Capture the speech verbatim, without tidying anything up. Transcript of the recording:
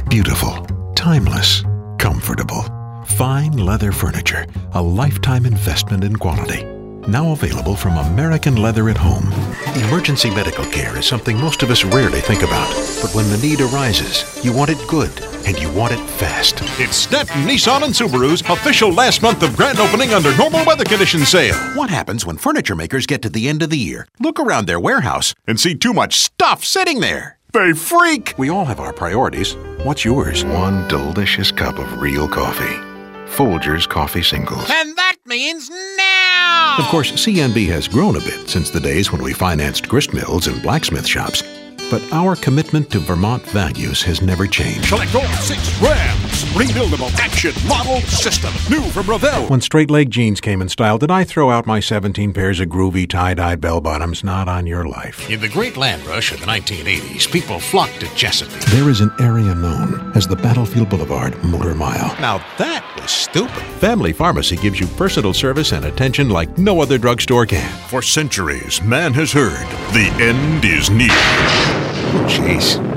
Beautiful, timeless, comfortable. Fine leather furniture, a lifetime investment in quality. Now available from American Leather at Home. Emergency medical care is something most of us rarely think about. But when the need arises, you want it good, and you want it fast. It's Stanton, Nissan, and Subaru's official last month of grand opening under normal weather conditions sale. What happens when furniture makers get to the end of the year, look around their warehouse, and see too much stuff sitting there? They freak! We all have our priorities. What's yours? One delicious cup of real coffee. Folgers Coffee Singles. And that means now! Of course, C N B has grown a bit since the days when we financed grist mills and blacksmith shops. But our commitment to Vermont values has never changed. Select all six Rams. Rebuildable action model system. New from Revell. When straight leg jeans came in style, did I throw out my seventeen pairs of groovy tie-dyed bell-bottoms? Not on your life. In the great land rush of the nineteen eighties, people flocked to Chesapeake. There is an area known as the Battlefield Boulevard Motor Mile. Now that was stupid. Family Pharmacy gives you personal service and attention like no other drugstore can. For centuries, man has heard the end is near. Jeez.